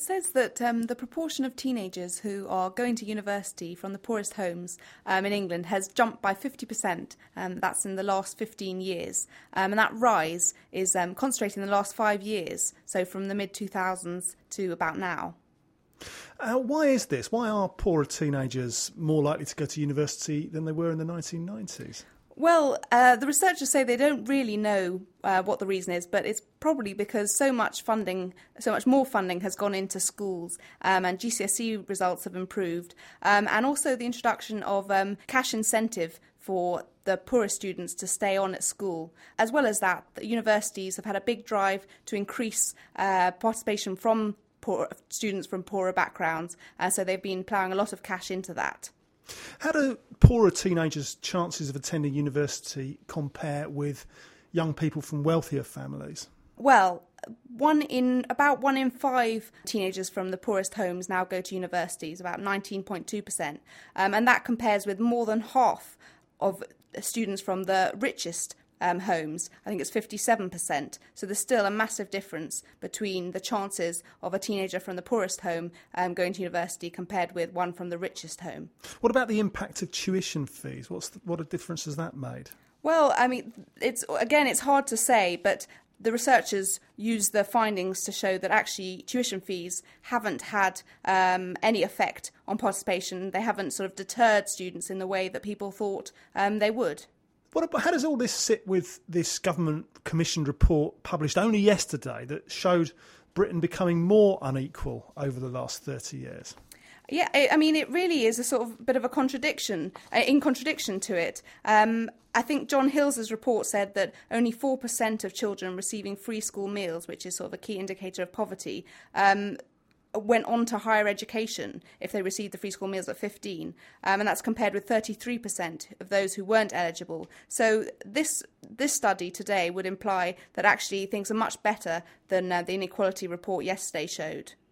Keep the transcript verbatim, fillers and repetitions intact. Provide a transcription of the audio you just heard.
it says that um, the proportion of teenagers who are going to university from the poorest homes um, in England has jumped by fifty percent. Um, that's in the last fifteen years. Um, and that rise is um, concentrated in the last five years, so from the mid two thousands to about now. Uh, why is this? Why are poorer teenagers more likely to go to university than they were in the nineteen nineties? Well, uh, the researchers say they don't really know uh, what the reason is, but it's probably because so much funding, so much more funding has gone into schools, um, and G C S E results have improved, um, and also the introduction of um, cash incentive for the poorest students to stay on at school. As well as that, the universities have had a big drive to increase uh, participation from poor, students from poorer backgrounds, uh, so they've been ploughing a lot of cash into that. How do poorer teenagers' chances of attending university compare with young people from wealthier families? Well, one in about one in five teenagers from the poorest homes now go to universities, about nineteen point two percent, um, and that compares with more than half of students from the richest Um, homes. I think it's fifty-seven percent. So there's still a massive difference between the chances of a teenager from the poorest home um, going to university compared with one from the richest home. What about the impact of tuition fees? What's the, what a difference has that made? Well, I mean, it's again, it's hard to say, but the researchers use the findings to show that actually tuition fees haven't had um, any effect on participation. They haven't sort of deterred students in the way that people thought um, they would. What about, how does all this sit with this government commissioned report published only yesterday that showed Britain becoming more unequal over the last thirty years? Yeah, I mean, it really is a sort of bit of a contradiction, uh, in contradiction to it. Um, I think John Hills's report said that only four percent of children receiving free school meals, which is sort of a key indicator of poverty, um, went on to higher education if they received the free school meals at fifteen, um, and that's compared with thirty-three percent of those who weren't eligible. So this this study today would imply that actually things are much better than uh, the inequality report yesterday showed.